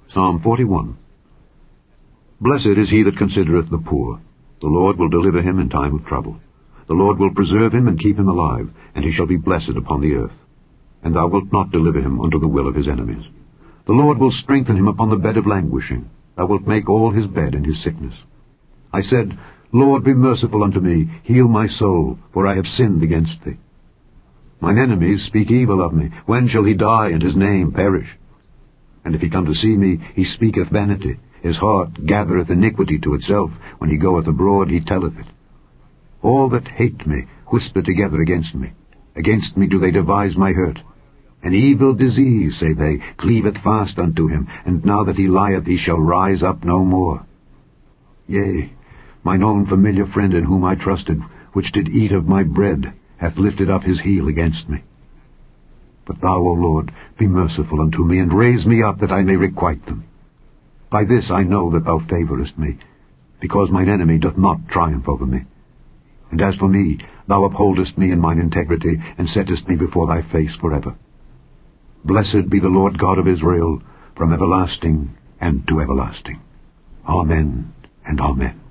Psalm 41. Blessed is he that considereth the poor. The Lord will deliver him in time of trouble. The Lord will preserve him and keep him alive, and he shall be blessed upon the earth. And thou wilt not deliver him unto the will of his enemies. The Lord will strengthen him upon the bed of languishing. Thou wilt make all his bed in his sickness. I said, Lord, be merciful unto me, heal my soul, for I have sinned against thee. Mine enemies speak evil of me. When shall he die, and his name perish? And if he come to see me, he speaketh vanity. His heart gathereth iniquity to itself. When he goeth abroad, he telleth it. All that hate me whisper together against me. Against me do they devise my hurt. An evil disease, say they, cleaveth fast unto him, and now that he lieth, he shall rise up no more. Yea, mine own familiar friend in whom I trusted, which did eat of my bread, hath lifted up his heel against me. But thou, O Lord, be merciful unto me, and raise me up, that I may requite them. By this I know that thou favourest me, because mine enemy doth not triumph over me. And as for me, thou upholdest me in mine integrity, and settest me before thy face forever. Blessed be the Lord God of Israel, from everlasting and to everlasting. Amen and Amen.